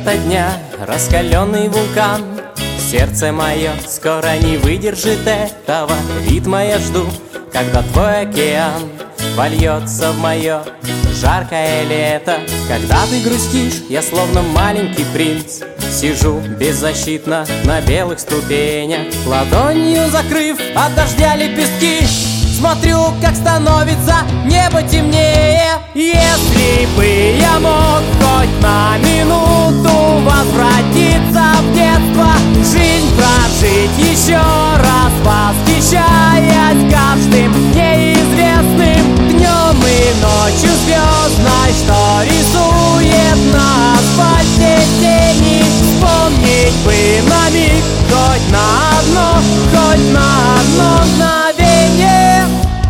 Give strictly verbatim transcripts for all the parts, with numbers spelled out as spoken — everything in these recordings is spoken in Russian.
ото дня раскаленный вулкан. Сердце мое скоро не выдержит этого ритма. Я жду, когда твой океан вольется в мое жаркое лето. Когда ты грустишь, я словно маленький принц, сижу беззащитно на белых ступенях, ладонью закрыв от дождя лепестки. Смотрю, как становится небо темнее. Если бы я мог хоть на минуту возвратиться в детство, жизнь прожить еще раз, восхищаясь каждым неизвестным днем и ночью звездной, что рисует на асфальте тени. Вспомнить бы на миг хоть на одно, хоть на одно мгновение.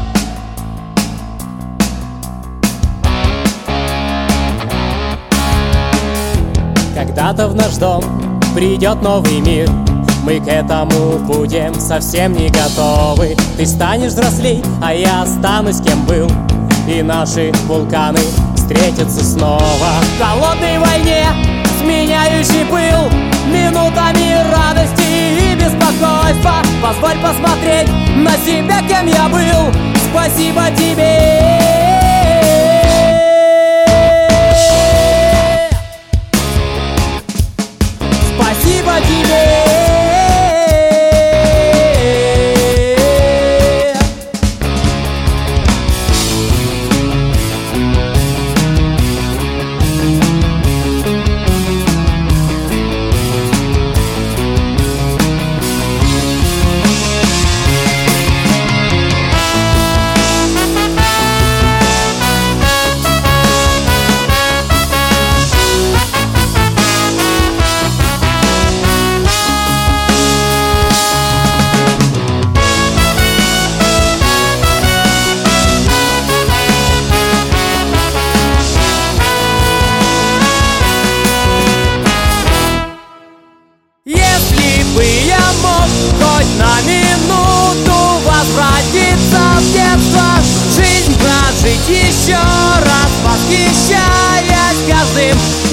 Когда-то в наш дом придет новый мир, мы к этому будем совсем не готовы. Ты станешь взрослей, а я останусь кем был, и наши вулканы встретятся снова. В холодной войне, сменяющий пыл минутами радости и беспокойства, позволь посмотреть на себя, кем я был. Спасибо тебе. Спасибо тебе. Если бы я мог хоть на минуту возвратиться в детство, жизнь прожить еще раз, восхищаясь каждым